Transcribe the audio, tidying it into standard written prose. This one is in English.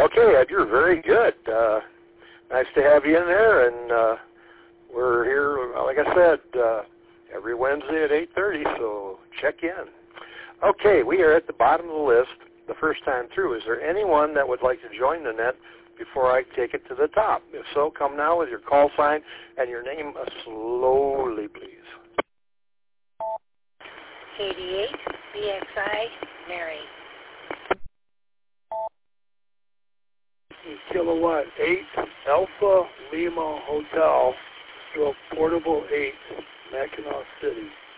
Okay, Ed, you're very good. Nice to have you in there, and we're here, like I said, every Wednesday at 8:30, so check in. Okay, we are at the bottom of the list the first time through. Is there anyone that would like to join the net before I take it to the top? If so, come now with your call sign and your name slowly, please. 88 BXI Mary. Kilowatt 8 Alpha Lima Hotel, stroke Portable 8, Mackinac City.